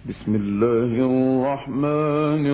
بسم الله الرحمن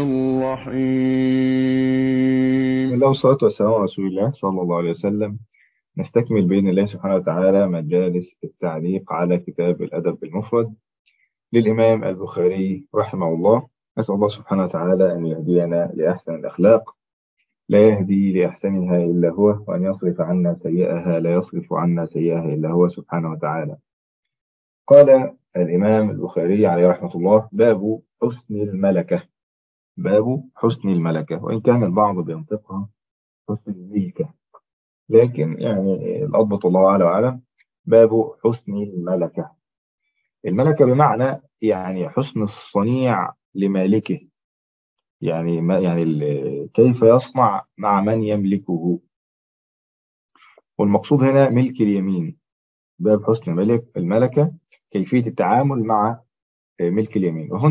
الرحيم. بسم الله والصلاة والسلام على رسول الله صلى الله عليه وسلم. نستكمل بإذن الله سبحانه وتعالى مجالس التعليق على كتاب الأدب المفرد للإمام البخاري رحمه الله. نسأل الله سبحانه وتعالى أن يهدينا لأحسن الأخلاق، لا يهدي لأحسنها إلا هو، وأن يصرف عنا سيئها لا يصرف عنا سيئها إلا هو سبحانه وتعالى. قال الإمام البخاري عليه رحمة الله: باب حسن الملكة. باب حسن الملكة، وإن كان البعض بينطقها حسن الملكة، لكن يعني الأضبط الله أعلى وأعلم. باب حسن الملكة. الملكة بمعنى يعني حسن الصنيع لمالكه، يعني ما يعني كيف يصنع مع من يملكه، والمقصود هنا ملك اليمين. باب حسن الملكة، كيفية التعامل مع ملك اليمين. وهنا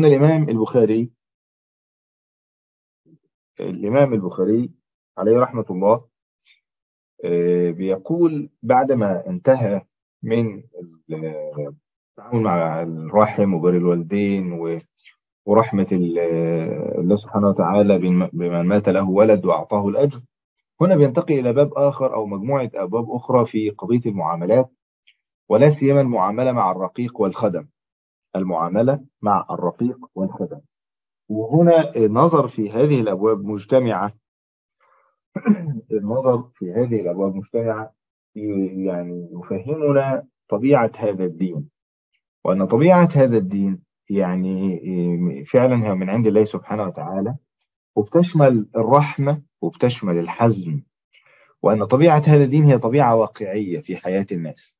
الإمام البخاري عليه رحمة الله بيقول بعدما انتهى من التعامل مع الرحم وبر الوالدين ورحمة الله سبحانه وتعالى بمن مات له ولد وأعطاه الأجر، هنا بينتقل إلى باب آخر أو مجموعة أبواب أخرى في قضية المعاملات، ولا سيما المعاملة مع الرقيق والخدم. المعاملة مع الرقيق والخدم، وهنا النظر في هذه الأبواب مجتمعة، يعني يفهمنا طبيعة هذا الدين، وأن طبيعة هذا الدين يعني فعلا هي من عند الله سبحانه وتعالى، وبتشمل الرحمة وبتشمل الحزم. وأن طبيعة هذا الدين هي طبيعة واقعية في حياة الناس،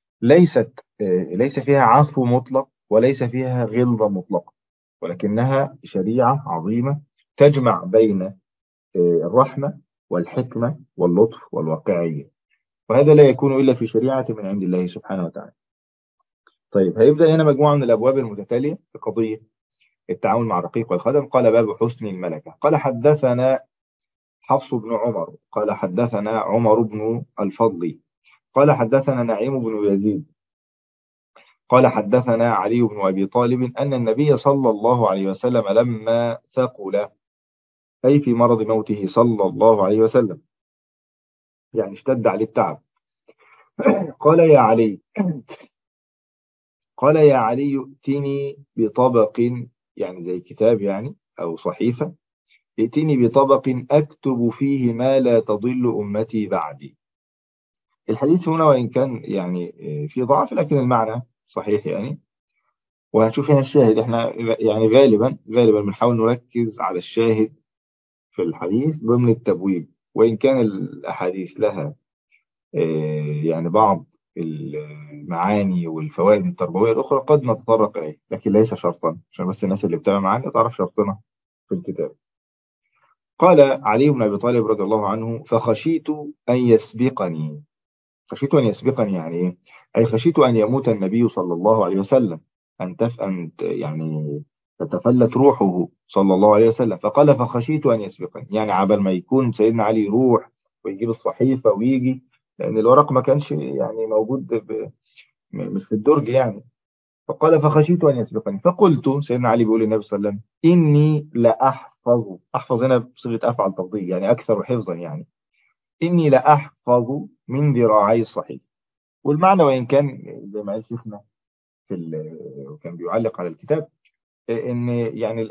ليس فيها عفو مطلق وليس فيها غلظة مطلقة، ولكنها شريعة عظيمة تجمع بين الرحمة والحكمة واللطف والواقعية، وهذا لا يكون إلا في شريعة من عند الله سبحانه وتعالى. طيب، هيبدأ هنا مجموعة من الأبواب المتتالية في قضية التعامل مع الرقيق والخدم. قال: باب حسن الملكة. قال: حدثنا حفص بن عمر قال: حدثنا عمر بن الفضل قال: حدثنا نعيم بن يزيد قال: حدثنا علي بن أبي طالب أن النبي صلى الله عليه وسلم لما ثقل، أي في مرض موته صلى الله عليه وسلم، يعني اشتد عليه التعب، قال: يا علي قال: يا علي ائتني بطبق، يعني زي كتاب يعني أو صحيفة، ائتني بطبق أكتب فيه ما لا تضل أمتي بعدي. الحديث هنا وإن كان يعني في ضعف، لكن المعنى صحيح يعني. وهنشوف هنا الشاهد. احنا يعني غالبا بنحاول نركز على الشاهد في الحديث ضمن التبويب، وإن كان الأحاديث لها يعني بعض المعاني والفوائد التربوية الأخرى قد نتطرق إليه، لكن ليس شرطا، عشان بس الناس اللي بتابع معانا تعرف شرطنا في الكتاب. قال علي بن أبي طالب رضي الله عنه: فخشيت أن يسبقني. خشيت أن يسبقني يعني إيه؟ أي خشيت أن يموت النبي صلى الله عليه وسلم، يعني تتفلت روحه صلى الله عليه وسلم. فقال: فخشيت أن يسبقني، يعني عبل ما يكون سيدنا علي يروح ويجيب الصحيفة ويجي، لأن الورق ما كانش يعني موجود مش في الدرج يعني. فقال: فخشيت أن يسبقني. فقلت، سيدنا علي بيقول للنبي صلى الله عليه وسلم: إني أحفظ هنا بصيغة أفعل تفضيل، يعني أكثر حفظا يعني. إني لأحفظ من ذراعي الصحيح. والمعنى وإن كان زي ما قال شيخنا وكان بيعلق على الكتاب، إن يعني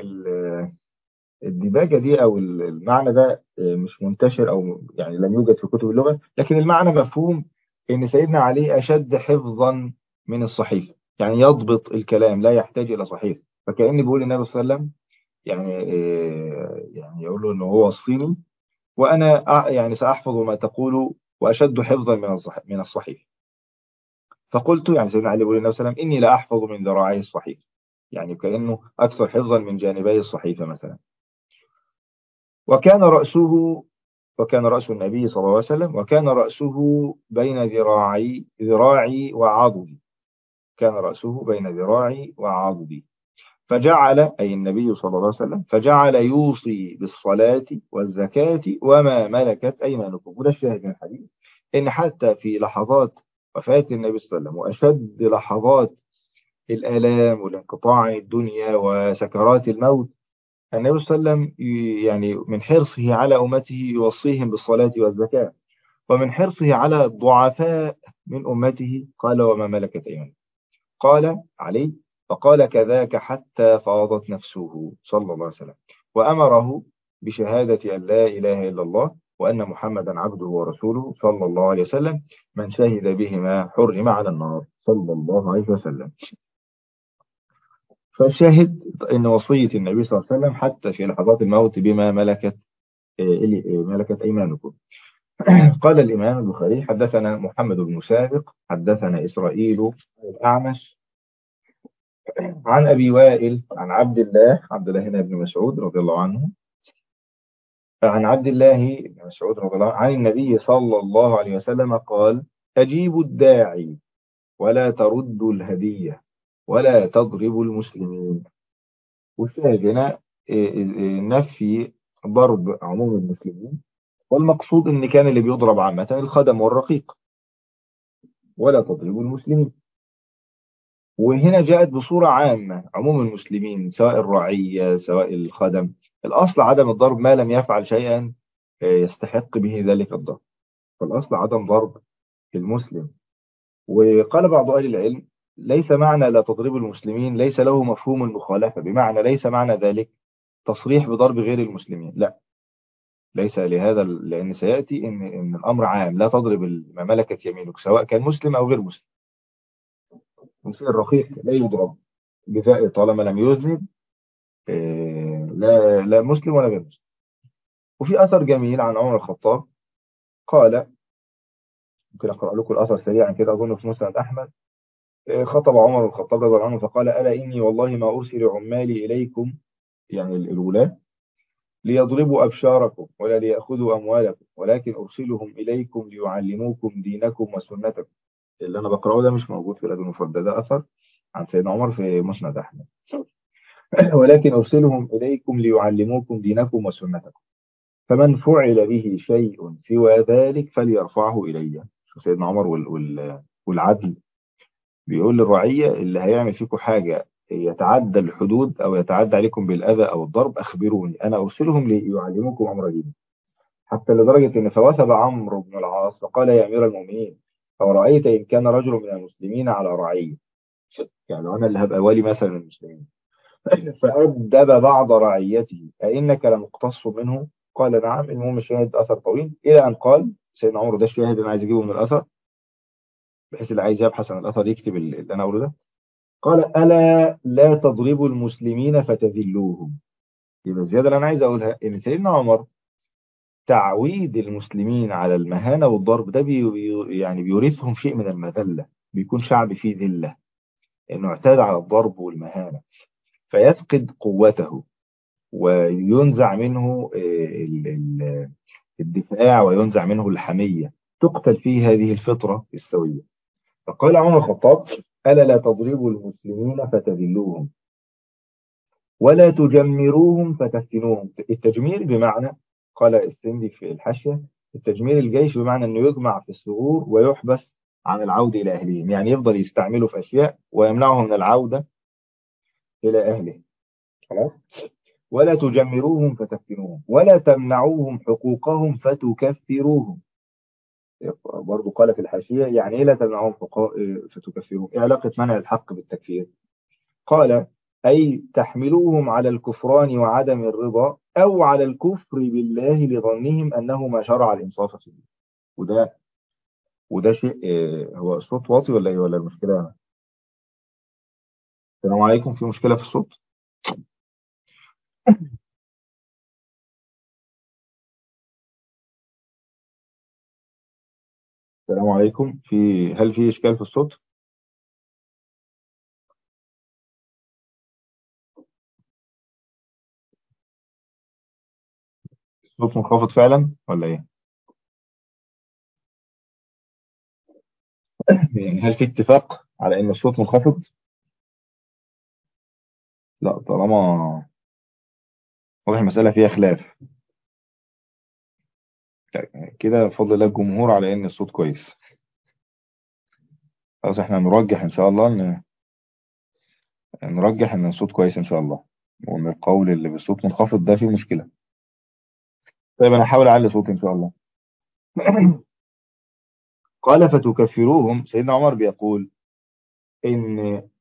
الديباجة دي أو المعنى ده مش منتشر، أو يعني لم يوجد في كتب اللغة، لكن المعنى مفهوم إن سيدنا علي أشد حفظا من الصحيح، يعني يضبط الكلام لا يحتاج إلى صحيح. فكأني بقول للنبي صلى الله عليه وسلم يعني يعني يقول له إن هو الصيني، وأنا يعني سأحفظ ما تقول وأشد حفظا من الصحيح. فقلت، يعني سيدنا علي بيقول للنبي صلى الله عليه وسلم: إني لا أحفظ من ذراعي الصحيح، يعني كأنه أكثر حفظا من جانبي الصحيفة مثلا. وكان رأسه وكان رأس النبي صلى الله عليه وسلم وكان رأسه بين ذراعي وعضدي. كان رأسه بين ذراعي وعضدي. فجعل، أي النبي صلى الله عليه وسلم، فجعل يوصي بالصلاة والزكاة وما ملكت أيمانكم. وده الشاهد من الحديث، إن حتى في لحظات وفاة النبي صلى الله عليه وسلم وأشد لحظات الآلام والانقطاع عن الدنيا وسكرات الموت، النبي صلى الله عليه وسلم يعني من حرصه على أمته يوصيهم بالصلاة والزكاة، ومن حرصه على الضعفاء من أمته قال وما ملكت أيمانكم. قال عليه فقال كذاك حتى فاضت نفسه صلى الله عليه وسلم، وأمره بشهادة أن لا إله إلا الله وأن محمدا عبده ورسوله صلى الله عليه وسلم، من شهد بهما حرم على النار صلى الله عليه وسلم. فالشاهد أن وصية النبي صلى الله عليه وسلم حتى في لحظات الموت بما ملكت أيمانكم. قال الإمام البخاري حدثنا محمد بن سابق حدثنا إسرائيل الأعمش عن أبي وائل عن عبد الله بن مسعود رضي الله عنه، عن عبد الله بن مسعود رضي الله عنه عن النبي صلى الله عليه وسلم قال: أجيبوا الداعي ولا تردوا الهدية ولا تضربوا المسلمين. والشاهد هنا نفي ضرب عموم المسلمين، والمقصود ان كان اللي بيضرب عامة الخدم والرقيق، ولا تضربوا المسلمين. وهنا جاءت بصورة عامة عموم المسلمين سواء الرعية سواء الخدم. الأصل عدم الضرب ما لم يفعل شيئا يستحق به ذلك الضرب، فالأصل عدم ضرب المسلم. وقال بعض أهل العلم: ليس معنى لا تضرب المسلمين ليس له مفهوم المخالفة، بمعنى ليس معنى ذلك تصريح بضرب غير المسلمين، لا، ليس لهذا، لأن سيأتي إن الأمر عام، لا تضرب ما ملكت يمينك سواء كان مسلم أو غير مسلم. المسلم الرقيق لا يضرب بذاء طالما لم يذنب، لا مسلم ولا غير مسلم. وفي أثر جميل عن عمر الخطاب قال، ممكن أقرأ لكم الأثر سريعا كده، أظن في مسند أحمد. خطب عمر الخطاب رضي الله عنه فقال: ألا إني والله ما أرسل عمالي إليكم، يعني الولاة، ليضربوا أبشاركم ولا ليأخذوا أموالكم، ولكن أرسلهم إليكم ليعلموكم دينكم وسنتكم. اللي أنا بقرأه ده مش موجود في الأدب المفرد، ده أثر عن سيدنا عمر في مسند أحمد. ولكن أرسلهم إليكم ليعلموكم دينكم وسنتكم، فمن فعل به شيء سوى ذلك فليرفعه إلي. شوف سيدنا عمر والعدل، بيقول للرعية: اللي هيعمل فيكم حاجة يتعدى الحدود أو يتعدى عليكم بالأذى أو الضرب أخبروني، أنا أرسلهم ليعلموكم أمر دينكم. حتى لدرجة إن فوثب عمرو بن العاص فقال: يا أمير المؤمنين، أورأيت إن كان رجل من المسلمين على رعية، يعني أنا اللي هبقى والي مثلا من المسلمين، فأدب بعض رعيته أئنك لمقتص منه؟ قال: نعم. المهم الشاهد أثر طويل إلى أن قال سيدنا عمر، ده الشاهد أنا عايز أجيبه من الأثر بحيث اللي عايز يبحث عن الأثر يكتب اللي أنا أقوله ده. قال: ألا لا تضربوا المسلمين فتذلوهم. يبقى الزيادة اللي أنا عايز أقولها إن سيدنا عمر تعويد المسلمين على المهانة والضرب ده يعني بيورثهم شيء من المذلة، بيكون شعب فيه ذلة إنه اعتاد على الضرب والمهانة، فيفقد قوته وينزع منه الدفاع وينزع منه الحمية، تقتل فيه هذه الفطرة السوية. فقال عمر الخطاب: ألا لا تضربوا المسلمين فتذلوهم ولا تجمروهم فتفتنوهم. التجمير بمعنى، قال السندي في الحاشية: التجمير الجيش بمعنى أنه يجمع في الثغور ويحبس عن العودة إلى أهلهم، يعني يفضل يستعمله في أشياء ويمنعهم من العودة إلى أهله. خلاص. ولا تجمروهم فتفتنوهم ولا تمنعوهم حقوقهم فتكفروهم. برضو قال في الحاشية: يعني إيه لا تمنعوهم فتكفروهم؟ إيه علاقة منع الحق بالتكفير؟ قال: أي تحملوهم على الكفران وعدم الرضا أو على الكفر بالله لظنهم أنه ما شرع الإنصاف فيه. وده شيء، هو الصوت واطي ولا إيه، ولا المشكلة؟ السلام عليكم، في مشكلة في الصوت؟ السلام عليكم، هل في إشكال في الصوت؟ الصوت منخفض فعلا ولا إيه؟ يعني هل في اتفاق على إن الصوت منخفض؟ لا، طالما واضح المسألة فيها خلاف كده، بفضل الله الجمهور على إن الصوت كويس. خلاص، إحنا نرجح إن شاء الله إن نرجح ان الصوت كويس ان شاء الله، وان القول اللي بالصوت منخفض ده فيه مشكلة. طيب انا هحاول اعلي صوتي ان شاء الله. قال فتكفروهم. سيدنا عمر بيقول ان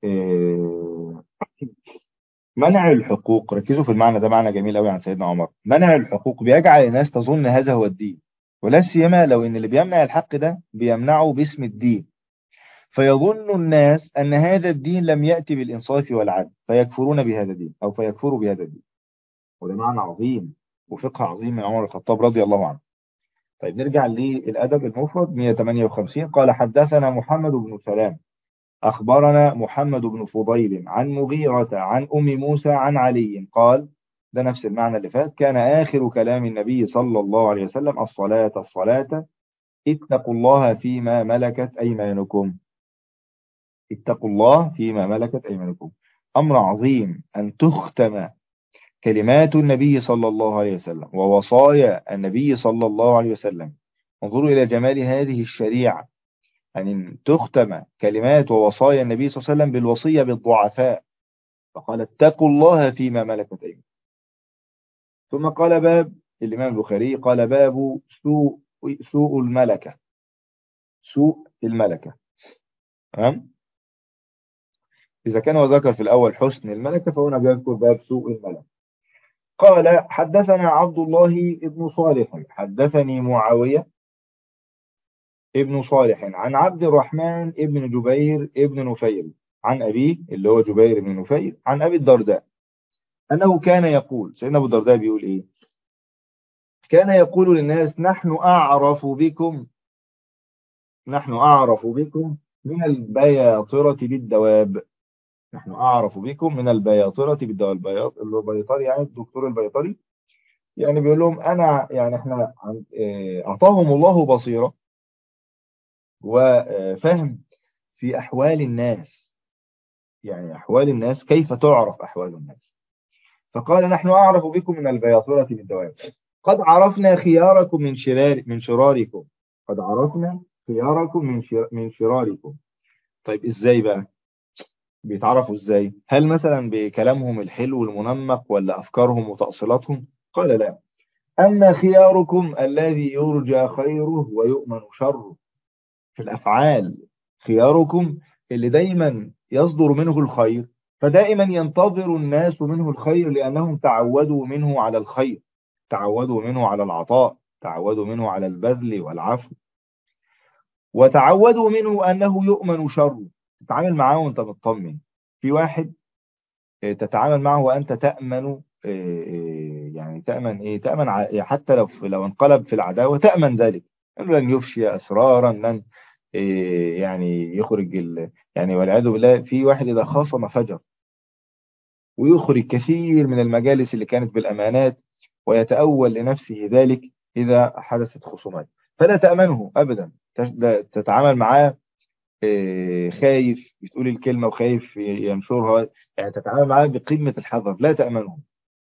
منع الحقوق، ركزوا في المعنى ده، معنى جميل قوي عن سيدنا عمر. منع الحقوق بيجعل الناس تظن هذا هو الدين، ولا سيما لو ان اللي بيمنع الحق ده بيمنعه باسم الدين، فيظن الناس ان هذا الدين لم يأتي بالانصاف والعدل، فيكفرون بهذا الدين او فيكفروا بهذا الدين. وده معنى عظيم وفقه عظيم من عمر بن الخطاب رضي الله عنه. طيب نرجع للأدب المفرد 158. قال حدثنا محمد بن سلام أخبرنا محمد بن فضيل عن مغيرة عن أم موسى عن علي قال، ده نفس المعنى اللي فات، كان آخر كلام النبي صلى الله عليه وسلم الصلاة الصلاة، اتقوا الله فيما ملكت أيمانكم. اتقوا الله فيما ملكت أيمانكم. أمر عظيم أن تختم كلمات النبي صلى الله عليه وسلم ووصايا النبي صلى الله عليه وسلم. انظروا إلى جمال هذه الشريعة، أن تختم كلمات ووصايا النبي صلى الله عليه وسلم بالوصية بالضعفاء، فقال اتقوا الله فيما ملكت أيمانكم. ثم قال باب، الإمام البخاري قال باب سوء الملكة. سوء الملكة. تمام. إذا كان وذكر في الأول حسن الملكة، فهنا بيذكر باب سوء الملكة. قال حدثنا عبد الله بن صالح حدثني معاوية ابن صالح عن عبد الرحمن ابن جبير ابن نفيل عن أبيه اللي هو جبير بن نفيل عن أبي الدرداء أنه كان يقول، سيدنا أبو الدرداء بيقول إيه؟ كان يقول للناس نحن أعرف بكم من البياطرة بالدواب. نحن أعرف بكم من البياطرة بالدواب. البياطري يعني الدكتور البياطري، يعني بيقول لهم أنا يعني إحنا أعطاهم الله بصيرة وفهم في أحوال الناس، يعني أحوال الناس كيف تعرف أحوال الناس. فقال نحن أعرف بكم من البياطرة بالدواب، قد عرفنا خياركم من شراركم. قد عرفنا خياركم من شراركم. طيب إزاي بقى بيتعرفوا؟ إزاي؟ هل مثلا بكلامهم الحلو المنمق ولا أفكارهم وتأصيلاتهم؟ قال لا، أما خياركم الذي يرجى خيره ويؤمن شره. في الأفعال خياركم اللي دايما يصدر منه الخير، فدائما ينتظر الناس منه الخير لأنهم تعودوا منه على الخير، تعودوا منه على العطاء، تعودوا منه على البذل والعفو، وتعودوا منه أنه يؤمن شره. تتعامل معاه وأنت مطمن. في واحد تتعامل معه وأنت تأمن، يعني تأمن إيه؟ تأمن حتى لو انقلب في العداوة تأمن ذلك، أنه لن يفشي أسرارا، لن يعني يخرج يعني والعياذ بالله. في واحد إذا خاصم فجر ويخرج كثير من المجالس اللي كانت بالأمانات، ويتأول لنفسه ذلك إذا حدثت خصومات، فلا تأمنه أبدا. تتعامل معاه خايف بتقول الكلمة وخايف ينشرها، يعني تتعامل معاه بقمة الحذر، لا تأمنه.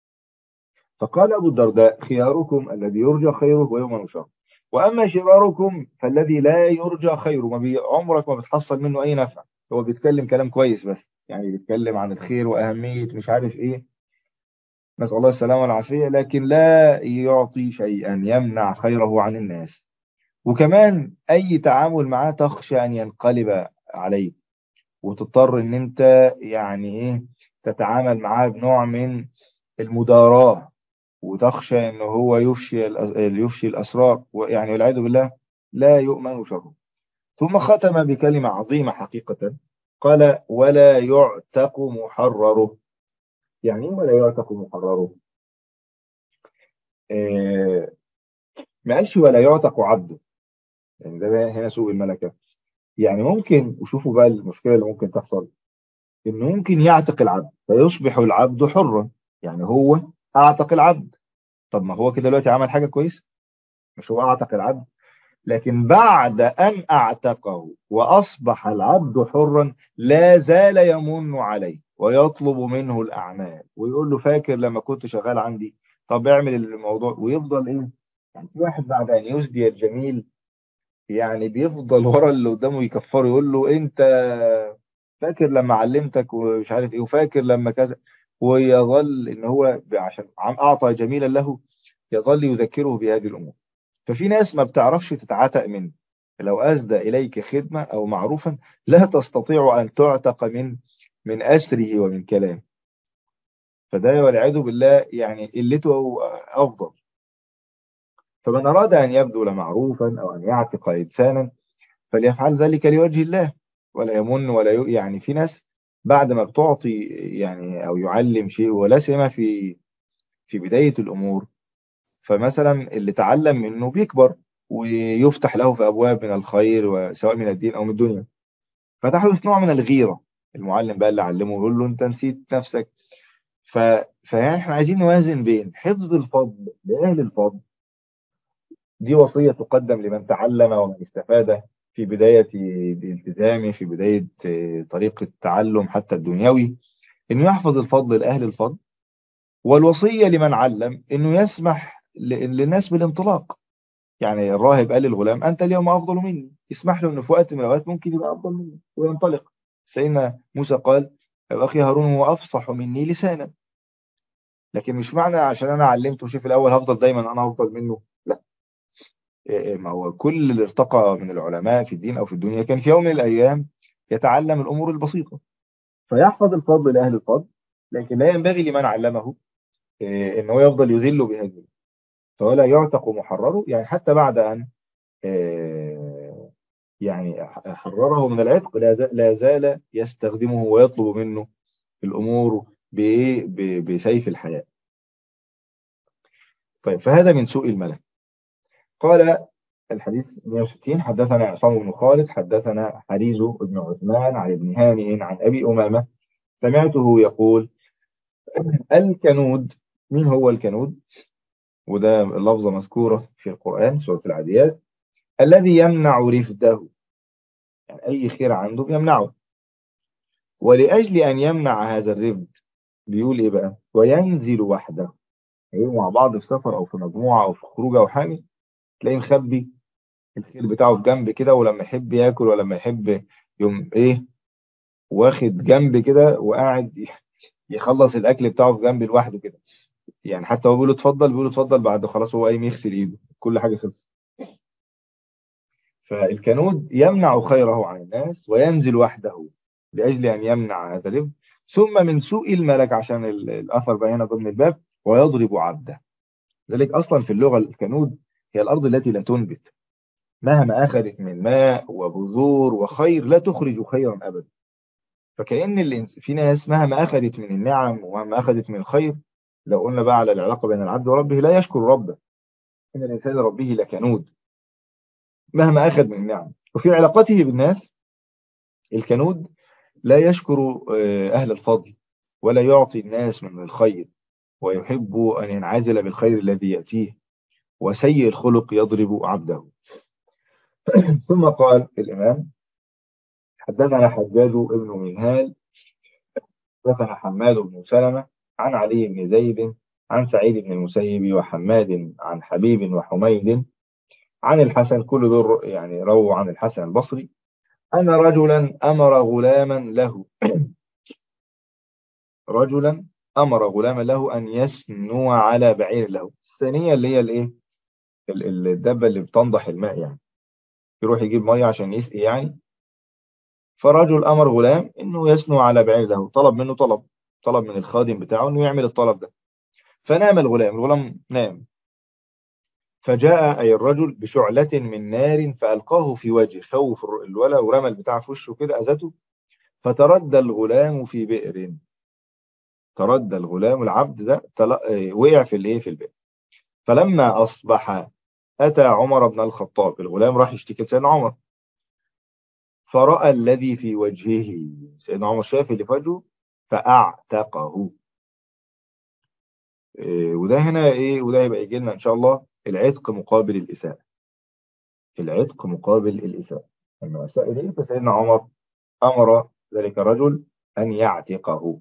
فقال أبو الدرداء خياركم الذي يرجى خيره ويؤمن شره، وأما شراركم فالذي لا يرجى خيره، عمرك ما بتحصل منه أي نفع. هو بيتكلم كلام كويس بس، يعني بيتكلم عن الخير وأهمية مش عارف إيه، نسأل الله السلامة والعافية، لكن لا يعطي شيئا، يمنع خيره عن الناس. وكمان أي تعامل معاه تخشى أن ينقلب عليك، وتضطر ان انت يعني ايه تتعامل معاه بنوع من المداراة، وتخشى ان هو يفشي الاسرار، ويعني والعياذ بالله لا يؤمن شره. ثم ختم بكلمة عظيمة حقيقة، قال ولا يعتق محرره. يعني ايه ولا يعتق محرره؟ آه ما قالش ولا يعتق عبده، يعني ده بقى هنا سوء الملكة. يعني ممكن، وشوفوا بقى المشكلة اللي ممكن تحصل، انه ممكن يعتق العبد فيصبح العبد حرا. يعني هو اعتق العبد، طب ما هو كده دلوقتي عمل حاجة كويسة، مش هو اعتق العبد؟ لكن بعد ان اعتقه واصبح العبد حرا لا زال يمن عليه ويطلب منه الاعمال، ويقول له فاكر لما كنت شغال عندي؟ طب اعمل الموضوع، ويفضل ايه. يعني في واحد بعد ان يسدي الجميل يعني بيفضل ورا اللي قدامه يكفره، يقول له انت فاكر لما علمتك ومش عارف ايه، وفاكر لما كذا. ويظل ان هو عشان اعطى جميلا له يظل يذكره بهذه الامور. ففي ناس ما بتعرفش تتعتق منه، لو اسدى اليك خدمه او معروفا لا تستطيع ان تعتق من اسره ومن كلامه. فده والعياذ بالله يعني قلته افضل. فمن اراد ان يبذل معروفا او ان يعتق انسانا فليفعل ذلك لوجه الله، ولا يمن ولا يعني في ناس بعد ما بتعطي يعني او يعلم شيء، ولا سيما في بداية الامور، فمثلا اللي تعلم منه بيكبر ويفتح له في ابواب من الخير، وسواء من الدين او من الدنيا، فتحدث نوع من الغيرة. المعلم بقى اللي علمه يقول له انت نسيت نفسك. ف... فيعني احنا عايزين نوازن بين حفظ الفضل لأهل الفضل، دي وصية تقدم لمن تعلم ومن استفاد في بداية الالتزام، في بداية طريق التعلم حتى الدنيوي، إنه يحفظ الفضل لأهل الفضل. والوصية لمن علم إنه يسمح للناس بالانطلاق. يعني الراهب قال للغلام أنت اليوم أفضل مني، يسمح له إنه في وقت من الأوقات ممكن يبقى أفضل مني وينطلق. سيدنا موسى قال يا أخي هارون هو أفصح مني لسانا. لكن مش معنى عشان أنا علمته شيء في الأول هفضل دايما أنا أفضل منه، لا. ما هو كل اللي ارتقى من العلماء في الدين أو في الدنيا كان في يوم من الأيام يتعلم الأمور البسيطة، فيحفظ الفضل لأهل الفضل. لكن لا ينبغي لمن علمه أنه يفضل يذل بهذه، فولا يعتق محرره. يعني حتى بعد أن يعني حرره من العتق لا زال يستخدمه ويطلب منه الأمور بسيف الحياة. طيب، فهذا من سوء الملك. قال الحديث 160: حدثنا عصام بن خالد حدثنا حريز بن عثمان عن ابن هانئ عن أبي أمامة سمعته يقول: الكنود. مين هو الكنود؟ وده اللفظة مذكورة في القرآن سورة العاديات: الذي يمنع رفده، يعني أي خير عنده يمنعه. ولأجل أن يمنع هذا الرفد بيقول إيه بقى؟ وينزل وحده. يبقوا مع بعض في سفر أو في مجموعة أو في خروجه أو حاجة، تلاقيه مخبي الخير بتاعه في جنب كده، ولما يحب ياكل ولما يحب يوم إيه واخد جنب كده وقاعد يخلص الأكل بتاعه في جنب لوحده كده. يعني حتى هو بيقول له اتفضل بعد خلاص هو قايم يغسل إيده كل حاجة خلصت. فالكنود يمنع خيره عن الناس وينزل وحده لأجل أن يمنع هذا الرفد. ثم من سوء الملك، عشان الأثر بيان ضمن الباب: ويضرب عبده. ذلك أصلا في اللغة الكنود هي الأرض التي لا تنبت، مهما أخذت من ماء وبذور وخير لا تخرج خيرا أبدا. فكأن في ناس مهما أخذت من النعم ومهما أخذت من الخير، لو قلنا بقى على العلاقة بين العبد وربه، لا يشكر ربه. إن الإنسان لربه لكنود مهما أخذ من النعم. وفي علاقته بالناس الكنود لا يشكر أهل الفضل ولا يعطي الناس من الخير، ويحب أن ينعزل بالخير الذي يأتيه. وسيء الخلق يضرب عبده. ثم قال الإمام: حدثنا حجاج بن منهال حدثنا حماد بن سلمة عن علي بن زيد عن سعيد بن المسيب وحماد عن حبيب وحميد عن الحسن، كل دول يعني رووا عن الحسن البصري، أن رجلا أمر غلاما له رجلا أمر غلاما له أن يسنو على بعير له. الثانية اللي هي الإيه، الدابة اللي بتنضح الماء، يعني يروح يجيب مية عشان يسقي يعني. فرجل أمر غلام إنه يسنو على بعير له، طلب منه طلب من الخادم بتاعه إنه يعمل الطلب ده. فنام الغلام نام. فجاء أي الرجل بشعلة من نار فألقاه في وجهه، خوف الولد ورمى البتاع في وشه كده أذته. فتردى الغلام في بئر. تردى الغلام العبد ده وقع في الايه في البئر. فلما أصبح أتى عمر بن الخطاب. الغلام راح يشتكي لسيدنا عمر، فرأى الذي في وجهه. سيدنا عمر شاف اللي في وجهه فأعتقه. وده هنا ايه، وده يبقى يجي لنا ان شاء الله العتق مقابل الإساءة. العتق مقابل الإساءة لما أساء إليه فسيدنا عمر أمر ذلك الرجل أن يعتقه.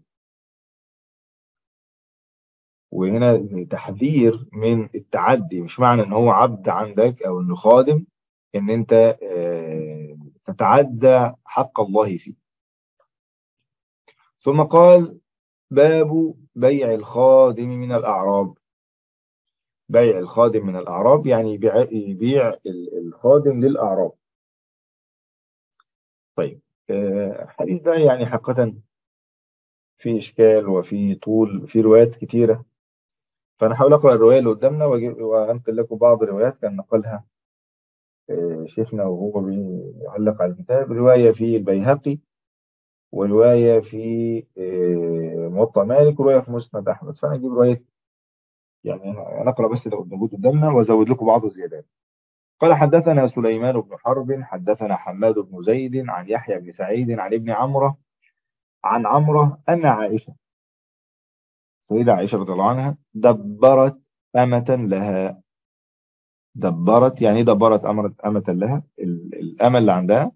وهنا تحذير من التعدي. مش معنى ان هو عبد عندك او انه خادم ان انت تتعدى حق الله فيه. ثم قال: باب بيع الخادم من الأعراب. بيع الخادم من الأعراب يعني يبيع الخادم للأعراب. طيب، الحديث ده يعني حقيقة في إشكال وفي طول، في روايات كتيرة. فأنا هحاول أقرأ الرواية اللي قدامنا وأنقل لكم بعض الروايات كان نقلها شيخنا وهو بيعلق على الكتاب. رواية في البيهقي، ورواية في موطأ مالك، ورواية في مسند أحمد. فأنا أجيب رواية، يعني أنا أقرأ بس اللي موجود قدامنا وأزود لكم بعض الزيادات. قال: حدثنا سليمان بن حرب حدثنا حماد بن زيد عن يحيى بن سعيد عن ابن عمرو عن عمرو أن عائشة، سيدة عائشة رضي الله عنها، دبرت أمة لها. دبرت يعني إيه؟ دبرت أمة لها، الأمة اللي عندها.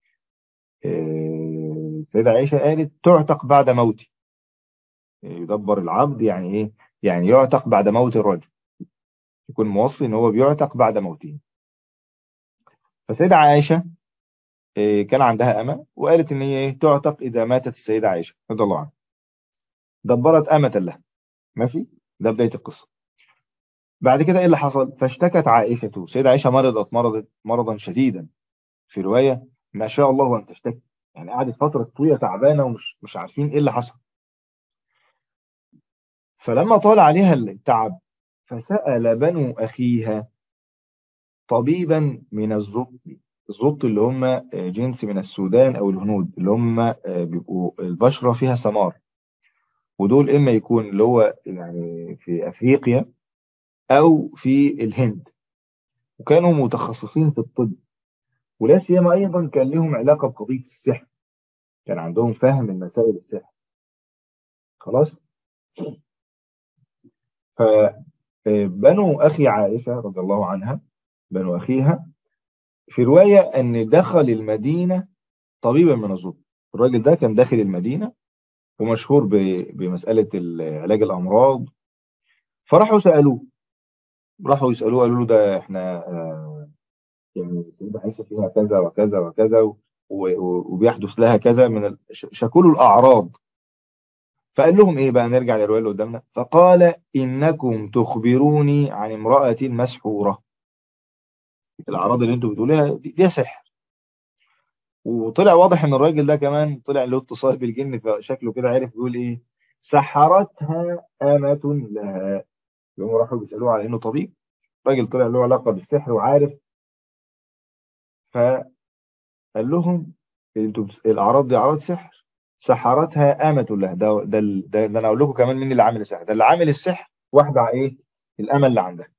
سيدة عائشة قالت: تعتق بعد موتي. يدبر العبد يعني إيه؟ يعني يعتق بعد موت الرجل، يكون موصي إن هو بيعتق بعد موته. فسيدة عائشة كان عندها أمة، وقالت إن هي إيه؟ تعتق إذا ماتت السيدة عائشة رضي الله عنها. دبرت أمة لها. ماشي، ده بداية القصة. بعد كده إيه اللي حصل؟ فاشتكت عائشة. سيدة عائشة مرضت مرضا شديدا. في رواية: ما شاء الله أن تشتكي، يعني قعدت فترة طويلة تعبانة ومش مش عارفين إيه اللي حصل. فلما طال عليها التعب فسأل بنو أخيها طبيبا من الزبط. الزبط اللي هم جنس من السودان أو الهنود، اللي هم بيبقوا البشرة فيها سمار. ودول إما يكون اللي هو يعني في أفريقيا أو في الهند، وكانوا متخصصين في الطب، ولا سيما أيضا كان لهم علاقة بقضية السحر، كان عندهم فهم من مسائل السحر. خلاص. فبنو أخي عائشة رضي الله عنها، بنو أخيها، في رواية أن دخل المدينة طبيبا من الزبط. الراجل ده كان داخل المدينة ومشهور بمسألة علاج الأمراض. فراحوا سألوه، راحوا يسألوه، قالوا له: ده احنا يعني السيدة عائشة فيها كذا وكذا وكذا وبيحدث لها كذا من شكوا له الأعراض. فقال لهم ايه بقى؟ نرجع للرواية اللي قدامنا. فقال: إنكم تخبروني عن امرأة مسحورة. الأعراض اللي انتوا بتقولها دي سحر. وطلع واضح ان الراجل ده كمان طلع له اتصال بالجن، فشكله كده عرف يقول ايه: سحرتها أمة لها. يوم راحوا بيسألوه على انه طبيب، الراجل طلع له علاقة بالسحر وعارف. فقال لهم: انتوا الأعراض دي أعراض سحر، سحرتها أمة لها. ده انا اقول لكم كمان مين اللي عامل السحر. ده اللي عامل السحر واحدة ايه؟ الأمة اللي عندها.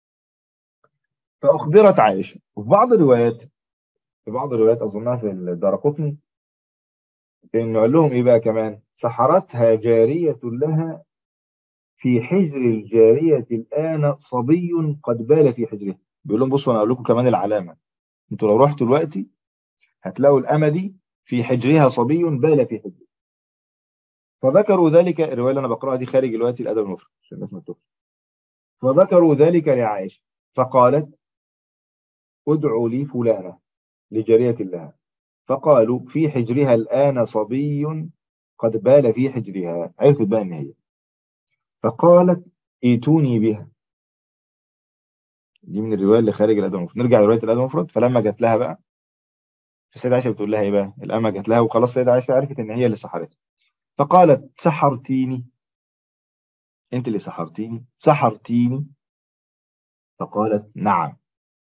فأخبرت عائشة. في بعض الروايات أظنها في الدارقطني، إنه قال لهم إيه بقى كمان: سحرتها جارية لها في حجر الجارية الآن صبي قد بال في حجرها. بيقول لهم: بصوا أنا أقول لكم كمان العلامة، أنتوا لو رحتوا دلوقتي هتلاقوا الأمة دي في حجرها صبي بال في حجرها. فذكروا ذلك. الرواية اللي أنا بقرأها دي خارج دلوقتي الأدب المفرد عشان الناس ما تتوهش. فذكروا ذلك لعائشة فقالت: ادعوا لي فلانة، لجارية لها. فقالوا: في حجرها الآن صبي قد بال في حجرها. عرفت بقى ان هي. فقالت: ائتوني بها. دي من الروايه اللي خارج الادب المفرد. نرجع لروايه الادب المفرد. فلما جت لها بقى، فالسيده عائشه بتقول لها ايه بقى؟ الامه جت لها وخلاص، السيده عائشه عرفت ان هي اللي سحرتها. فقالت: سحرتيني، انت اللي سحرتيني، سحرتيني. فقالت: نعم.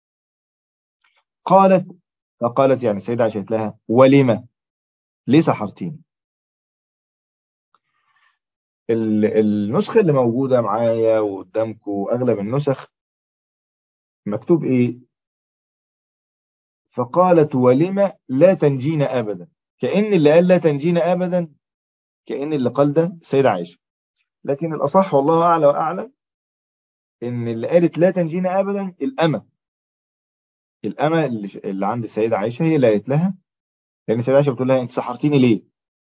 قالت فقالت يعني السيده عائشه قالت لها: ولما؟ ليه سحرتيني؟ النسخه اللي موجوده معايا وقدامكم، اغلب النسخ مكتوب ايه؟ فقالت: ولم لا تنجينا أبدا. كأن اللي قال لا تنجينا أبدا، كأن اللي قال ده السيدة عائشة. لكن الأصح والله أعلى وأعلم إن اللي قالت لا تنجينا أبدا الأمة اللي عند السيدة عائشة هي اللي قالت لها. لأن السيدة عائشة بتقول لها: أنت سحرتيني ليه؟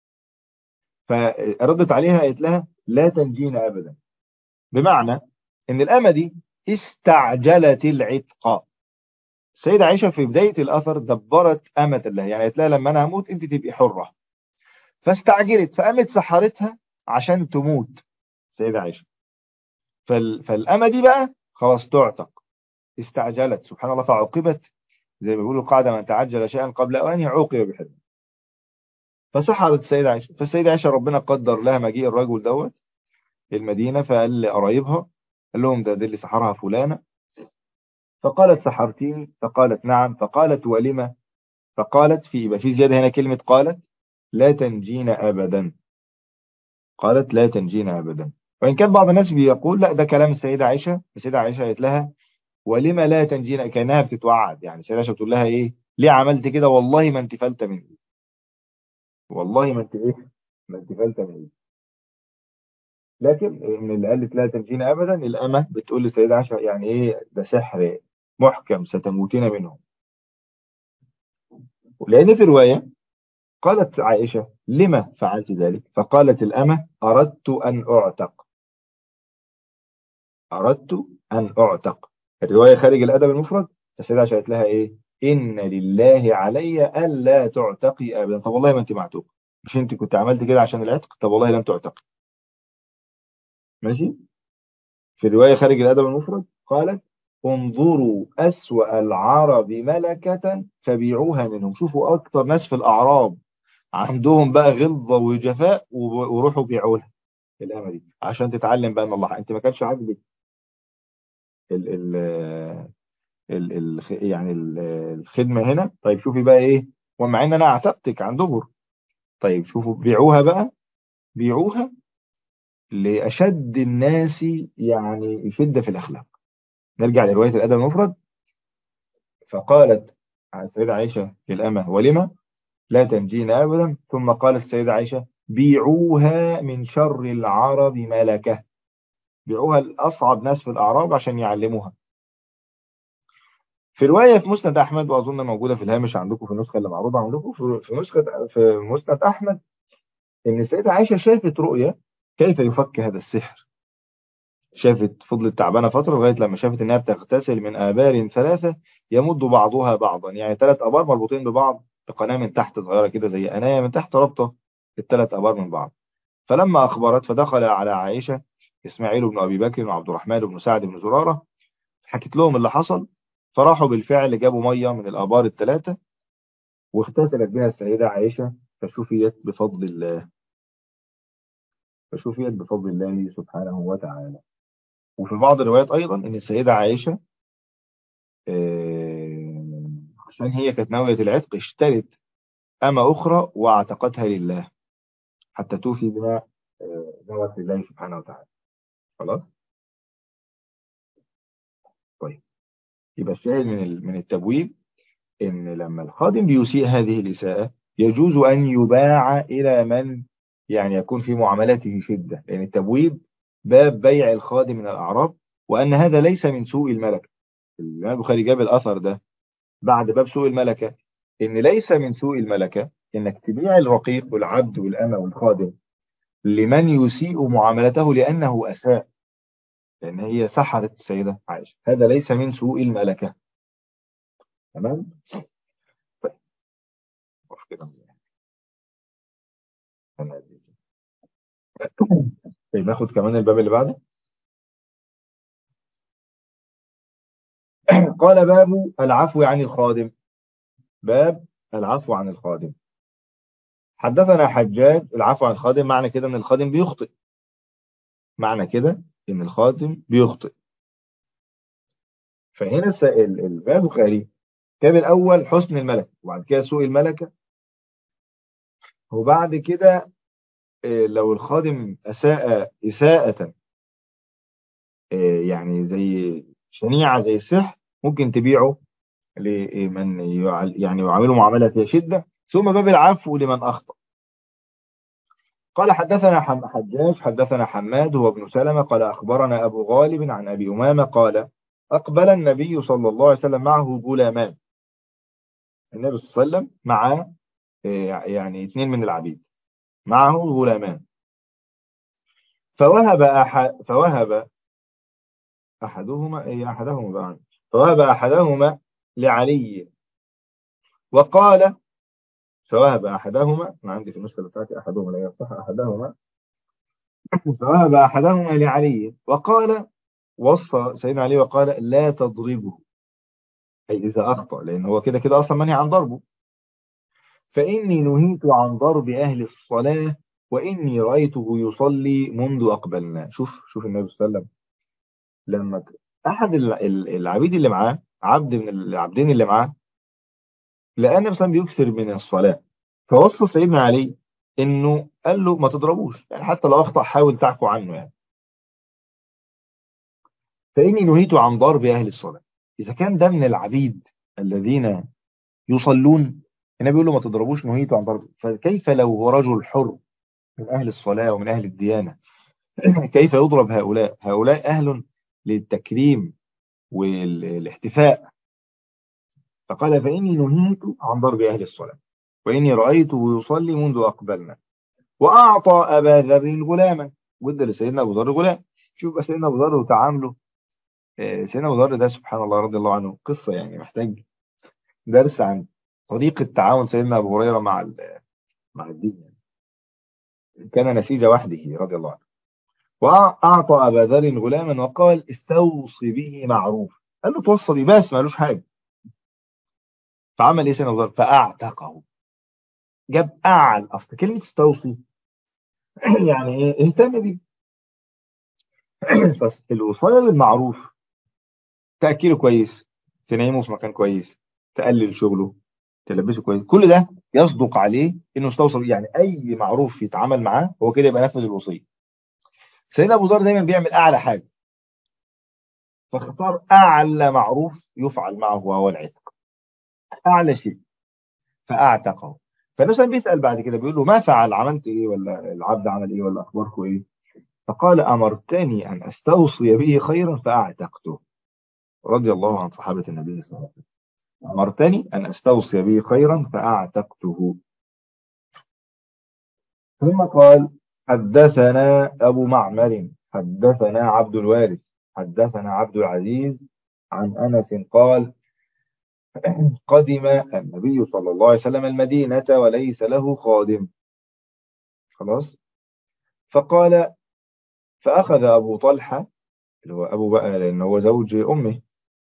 فردت عليها قالت لها: لا تنجينا أبدا. بمعنى إن الأمة دي استعجلت العتق. السيدة عائشة في بداية الأثر دبرت أمة الله، يعني قالت لها: لما أنا هموت أنت تبقي حرة. فاستعجلت فقامت سحرتها عشان تموت السيدة عائشة. فالأمة دي بقى خلاص تعتق، استعجلت سبحان الله فعوقبت، زي ما بيقولوا قاعدة من تعجل شيئا قبل أوانه عوقب بحرمه. فسحرت السيدة عائشة، فالسيدة عائشة ربنا قدر لها مجيء الرجل دوت المدينة، فقال لقرايبها، قال لهم ده اللي سحرها فلانة. فقالت سحرتيني؟ فقالت نعم. فقالت ولما؟ فقالت يبقى في زيادة هنا كلمة قالت لا تنجين أبدا، قالت لا تنجين أبدا. وإن كان بعض الناس بيقول لا ده كلام السيدة عائشة، السيدة عائشة قالت لها ولما لا تنجين، كأنها بتتوعد، يعني السيدة عائشة بتقول لها إيه ليه عملت كده، والله ما أنت فلتة من إيه، والله ما أنت إيه، ما أنت فلتة من إيه. لكن من اللي قالت لا تنجين أبدا الأمة بتقول للسيدة عائشة يعني إيه ده سحر محكم ستموتين منه. لأن في رواية قالت عائشة لما فعلت ذلك؟ فقالت الأمة أردت أن أعتق، أردت أن أعتق. الرواية خارج الأدب المفرد، السيدة عائشة قالت لها إيه إن لله علي ألا تعتقي أبدا. طب والله ما أنت معتوق، مش أنت كنت عملت كده عشان العتق؟ طب والله لم تعتقي. ماشي. في الرواية خارج الأدب المفرد قالت انظروا أسوأ العرب ملكة فبيعوها منهم، شوفوا أكتر ناس في الأعراب عندهم بقى غلظة وجفاء وروحوا بيعوها الأمة دي عشان تتعلم بقى ان الله. انت ما كانش عاجبك ال ال يعني الخدمة هنا، طيب شوفي بقى ايه، ومع ان انا اعتقتك عن دبر، طيب شوفوا بيعوها بقى، بيعوها لأشد الناس يعني شدة في الأخلاق. نرجع لرواية الأدب المفرد. فقالت عن السيدة عائشة للأمة ولما لا تنجين أبدا، ثم قالت السيدة عائشة بيعوها من شر العرب ملكة، بيعوها الأصعب ناس في الأعراب عشان يعلموها. في رواية في مسند أحمد، وأظن موجودة في الهامش عندكم في النسخة اللي معروضة عندكم، في نسخة في مسند أحمد، إن السيدة عائشة شافت رؤية كيف يفك هذا السحر. شافت، فضلت تعبانة فترة لغاية لما شافت إنها بتغتسل من آبار ثلاثة يمد بعضها بعضا، يعني ثلاث آبار مربوطين ببعض بقناة من تحت صغيرة كده زي قناية من تحت رابطة الثلاث آبار من بعض. فلما أخبرت فدخل على عائشة إسماعيل بن أبي بكر وعبد الرحمن بن سعد بن زرارة، حكت لهم اللي حصل. فراحوا بالفعل جابوا مية من الآبار الثلاثة واغتسلت بها السيدة عائشة، فشفيت بفضل الله، فشفيت بفضل الله سبحانه وتعالى. وفي بعض الروايات أيضا إن السيدة عائشة عشان هي كانت ناوية العتق اشترت أمة أخرى واعتقتها لله حتى توفي بما نوت لله سبحانه وتعالى. خلاص. طيب يبقى الشاهد من التبويب إن لما الخادم بيسيء هذه الإساءة يجوز أن يباع إلى من يعني يكون في معاملته شدة، لأن التبويب باب بيع الخادم من الأعراب، وأن هذا ليس من سوء الملكة. الإمام البخاري جاب الأثر ده بعد باب سوء الملكة، إن ليس من سوء الملكة إنك تبيع الرقيق والعبد والأمة والخادم لمن يسيء معاملته لأنه أساء، لأن هي سحرت السيدة عائشة، هذا ليس من سوء الملكة. تمام. طيب وقف كده. طيب ناخد كمان الباب اللي بعده. قال باب العفو عن الخادم، باب العفو عن الخادم. حدثنا حجاج. العفو عن الخادم معنى كده ان الخادم بيخطئ، معنى كده ان الخادم بيخطئ. فهنا الباب البخاري كتاب الاول حسن الملكه، وبعد كده سوء الملكه، وبعد كده لو الخادم اساء اساءة يعني زي شنيعة زي السحر ممكن تبيعه لمن يعني يعامله معاملة فيها شدة. ثم باب العفو لمن أخطأ. قال حدثنا حجاج حدثنا حماد هو ابن سلمة قال أخبرنا أبو غالب عن أبي أمامة قال أقبل النبي صلى الله عليه وسلم معه غلامان. النبي صلى الله عليه وسلم مع يعني اثنين من العبيد، معه غلامان. فوهب أحدهما بقى، فوهب أحدهما لعلي وقال فوهب أحدهما، أنا عندي في النسخة بتاعتي أحدهما لا يصح أحدهما، فوهب أحدهما لعلي وقال، وصى سيدنا علي وقال لا تضربه، أي إذا أخطأ، لأن هو كده كده أصلا منهي عن ضربه. فإني نهيت عن ضرب أهل الصلاة وإني رأيته يصلي منذ أقبلنا. شوف النبي صلى الله عليه وسلم لما أحد العبيد اللي معاه، عبد من العبدين اللي معاه، لقى النبي صلى الله عليه وسلم بيكثر من الصلاة، فوصى سيدنا علي إنه قال له ما تضربوش، يعني حتى لو أخطأ حاول تعفو عنه يعني. فإني نهيت عن ضرب أهل الصلاة، إذا كان ده من العبيد الذين يصلون، النبي بيقول له ما تضربوش، نهيت عن ضرب، فكيف لو هو رجل حر من أهل الصلاة ومن أهل الديانة؟ كيف يضرب هؤلاء؟ هؤلاء أهل للتكريم والاحتفاء. فقال فإني نهيت عن ضرب أهل الصلاة وإني رأيته يصلي منذ أقبلنا. وأعطى أبا ذر غلاما، وادى لسيدنا أبو ذر غلام. شوف بقى سيدنا أبو ذر وتعامله. سيدنا أبو ذر ده سبحان الله رضي الله عنه قصة يعني محتاج درس عن طريقة تعاون سيدنا أبو هريرة مع الدين يعني. كان نسيج وحده رضي الله عنه. وأعطى أبا ذر غلاما وقال استوصي به معروف، قال له توصى بيه بس مالوش حاجة. فعمل إيه سيدنا أبو ذر؟ فأعتقه. جاب أعل، أصل كلمة استوصي يعني إيه؟ اهتم بيه. فالوصاية بالمعروف، تأكله كويس، تنيمه في مكان كويس، تقلل شغله، تلبسه كويس، كل ده يصدق عليه انه استوصل، يعني اي معروف يتعامل معاه هو كده يبقى نفذ الوصيه. سيدنا ابو ذر دايما بيعمل اعلى حاجه، فاختار اعلى معروف يفعل معه وهو العتق، اعلى شيء، فاعتقه. فالنبي بيسال بعد كده بيقول له ما فعل، عملت ايه، ولا العبد عمل ايه، ولا اخباركم ايه؟ فقال امرتني ان استوصي به خيرا فاعتقته. رضي الله عن صحابه النبي صلى الله عليه وسلم. أمرتني أن أستوصي به خيرا فأعتقته. ثم قال حدثنا أبو معمر حدثنا عبد الوارث حدثنا عبد العزيز عن أنس قال قدم النبي صلى الله عليه وسلم المدينة وليس له خادم. خلاص. فقال فأخذ أبو طلحة، اللي هو أبو بقى لأن هو زوج أمه،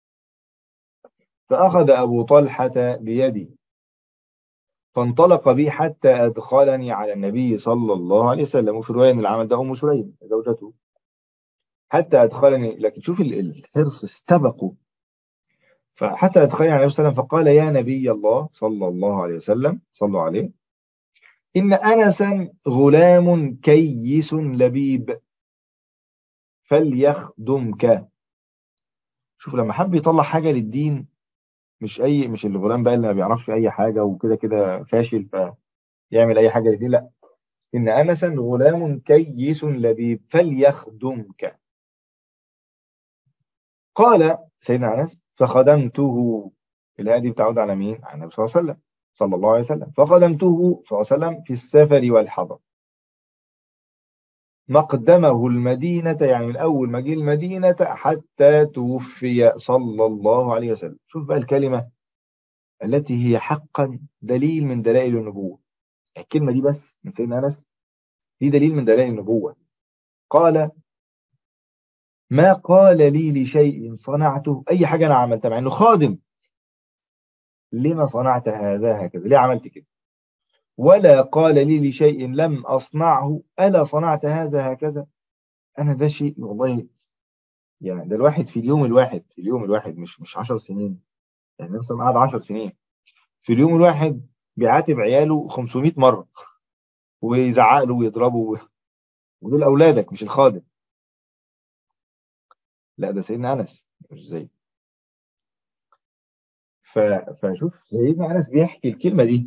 فأخذ أبو طلحة بيدي فانطلق بي حتى أدخلني على النبي صلى الله عليه وسلم. وفي رواية أن العمل ده أم سليم زوجته. حتى أدخلني، لكن شوف الحرص استبقوا. فحتى أدخلني على النبي صلى الله عليه وسلم فقال يا نبي الله صلى الله عليه وسلم صلوا عليه إن أنسا غلام كيس لبيب فليخدمك. شوف لما حب يطلع حاجة للدين، مش الغلام بقى اللي ما بيعرفش أي حاجة وكده كده فاشل فيعمل أي حاجة للدين، لا، إن أنسا غلام كيس لبيب فليخدمك. قال سيدنا أنس فخدمته. الآية دي بتعود على مين؟ على النبي صلى الله عليه وسلم صلى الله عليه وسلم. فخدمته صلى الله عليه وسلم في السفر والحضر، مقدمه المدينة، يعني من أول ما جه المدينة حتى توفي صلى الله عليه وسلم. شوف بقى الكلمة التي هي حقا دليل من دلائل النبوة. الكلمة دي بس من سيدنا أنس دي دليل من دلائل النبوة. قال ما قال لي لشيء صنعته، أي حاجة أنا عملتها مع أنه خادم، لما صنعت هذا هكذا، ليه عملت كده؟ ولا قال لي لشيء لم أصنعه ألا صنعت هذا هكذا. أنا ده شيء والله، يعني ده الواحد في اليوم الواحد مش 10 سنين، يعني مثلا قعد 10 سنين في اليوم الواحد بيعاتب عياله 500 مرة ويزعق له ويضربه، ودول أولادك مش الخادم. لا ده سيدنا أنس مش زي. فشوف سيدنا أنس بيحكي الكلمة دي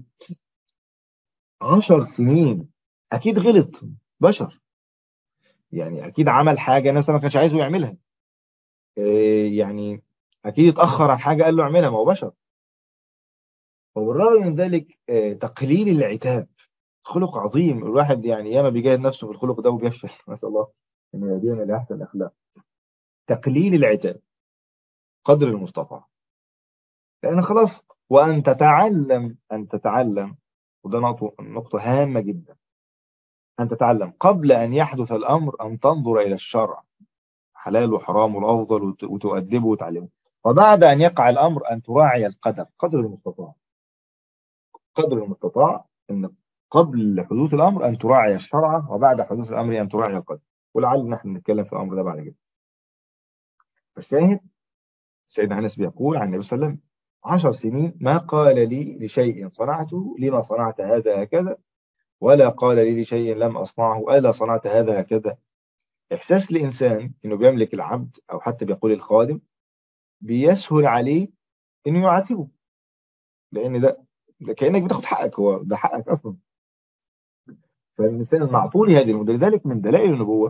10 سنين، أكيد غلط، بشر، يعني أكيد عمل حاجة الناس ما كانش عايزه يعملها، يعني أكيد اتأخر عن حاجة قال له اعملها، ما هو بشر. وبالرغم من ذلك تقليل العتاب خلق عظيم. الواحد يعني ياما بيجاهد نفسه في الخلق ده وبيفشل نسأل الله أن يهدينا لأحسن الأخلاق. تقليل العتاب قدر المستطاع، لأن خلاص، وأن تتعلم وده نقطة هامة جدا. أن تتعلم قبل أن يحدث الأمر أن تنظر إلى الشرع، حلال وحرام والأفضل، وتؤدبه وتعلمه. وبعد أن يقع الأمر أن تراعي القدر قدر المستطاع، قدر المستطاع، أن قبل حدوث الأمر أن تراعي الشرع، وبعد حدوث الأمر أن تراعي القدر. ولعل نحن نتكلم في الأمر ده بعد كده. فالشاهد سيدنا أنس بيقول عن النبي صلى الله عليه وسلم: 10 سنين ما قال لي لشيء صنعته لما صنعت هذا هكذا، ولا قال لي لشيء لم أصنعه ألا صنعت هذا هكذا. إحساس الإنسان إنه بيملك العبد، أو حتى بيقول الخادم، بيسهل عليه إنه يعاتبه، لأن ده كأنك بتاخد حقك، هو ده حقك أصلا. فالإنسان المعطول هذه لذلك من دلائل النبوة،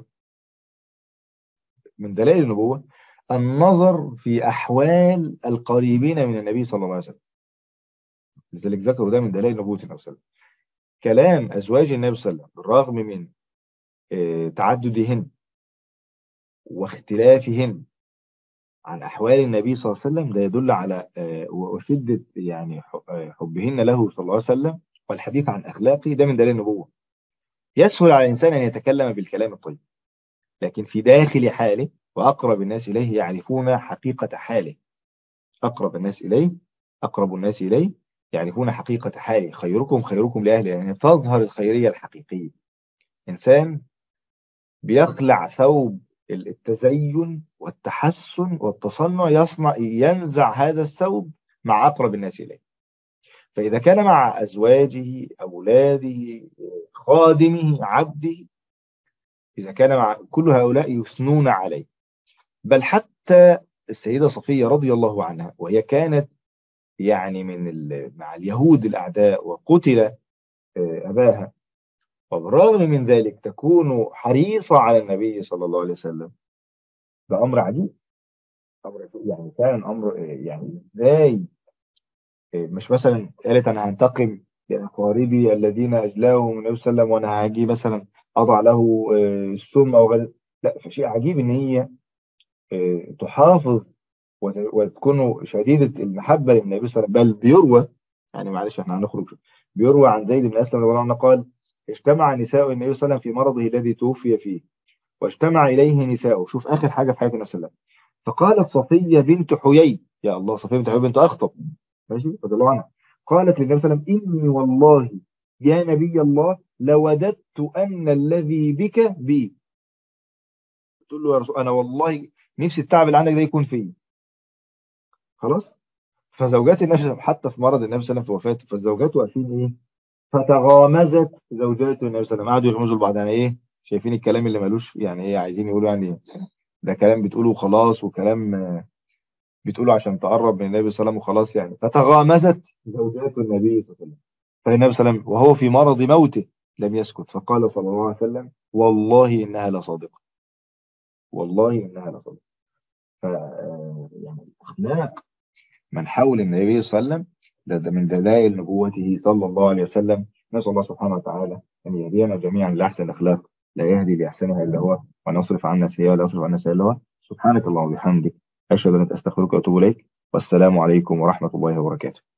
من دلائل النبوة النظر في أحوال القريبين من النبي صلى الله عليه وسلم. لذلك ذكروا ده من دلائل نبوة النبي صلى الله عليه وسلم. كلام أزواج النبي صلى الله عليه وسلم بالرغم من تعددهن واختلافهن عن أحوال النبي صلى الله عليه وسلم، ده يدل على وشدة يعني حبهن له صلى الله عليه وسلم، والحديث عن أخلاقه. ده من دليل النبوة. يسهل على الإنسان أن يتكلم بالكلام الطيب، لكن في داخل حاله وأقرب الناس إليه يعرفون حقيقة حاله. أقرب الناس إليه، أقرب الناس إليه يعرفون حقيقة حاله. خيركم خيركم لأهله، يعني تظهر الخيرية الحقيقية. إنسان بيخلع ثوب التزين والتحسن والتصنع، ينزع هذا الثوب مع أقرب الناس إليه. فإذا كان مع أزواجه، أولاده، خادمه، عبده، إذا كان مع كل هؤلاء يثنون عليه. بل حتى السيدة صفية رضي الله عنها، وهي كانت يعني مع اليهود الأعداء، وقتل أباها، وبالرغم من ذلك تكون حريصة على النبي صلى الله عليه وسلم. ده أمر عجيب، أمر يعني فعلا أمر يعني إزاي مش مثلا قالت أنا هنتقم لأقاربي الذين أجلاهم النبي صلى الله عليه وسلم، وأنا هاجي مثلا أضع له السم أو غيره. لا، فشيء عجيب إن هي تحافظ وتكون شديدة المحبة للنبي صلى الله عليه وسلم. بل بيروى، يعني معلش احنا هنخرج، بيروى عن زيد بن أسلم رضي الله عنه قال: اجتمع نساء النبي صلى الله عليه وسلم في مرضه الذي توفي فيه، واجتمع إليه نساءه. شوف آخر حاجة في حياة النبي صلى الله عليه وسلم. فقالت صفية بنت حيي، يا الله، صفية بنت حيي بنت أخطب، ماشي، رضي الله عنها، قالت للنبي صلى الله عليه وسلم: إني والله يا نبي الله لوددت أن الذي بك بي. تقول له: يا رسول أنا والله نفسي التعب اللي عندك ده يكون فيه. خلاص. فزوجات النبي صلى الله عليه وسلم حتى في مرض النبي صلى الله عليه وسلم في وفاته، فالزوجات واقفين ايه؟ فتغامزت زوجات النبي صلى الله عليه وسلم، قعدوا يغمزوا لبعض، يعني ايه؟ شايفين الكلام اللي ملوش، يعني ايه عايزين يقولوا؟ يعني ده كلام بتقوله وخلاص، وكلام بتقوله عشان تقرب من النبي صلى الله عليه وسلم وخلاص يعني. فتغامزت زوجات النبي صلى الله عليه وسلم، فالنبي صلى الله عليه وسلم وهو في مرض موته لم يسكت، فقال صلى الله عليه وسلم: والله إنها لصادقة، والله إنها لصادقة. ف يعني الأخلاق من حول النبي صلى الله عليه وسلم ده من دلائل نبوته صلى الله عليه وسلم. نسأل الله سبحانه وتعالى أن يهدينا جميعا لأحسن الأخلاق، لا يهدي لأحسنها إلا هو، وأن يصرف عنا سيئة ولا يصرف عنا سيئة إلا هو. سبحانك اللهم وبحمدك، أشهد أن لا إله إلا أنت، أستغفرك وأتوب إليك. والسلام عليكم ورحمة الله وبركاته.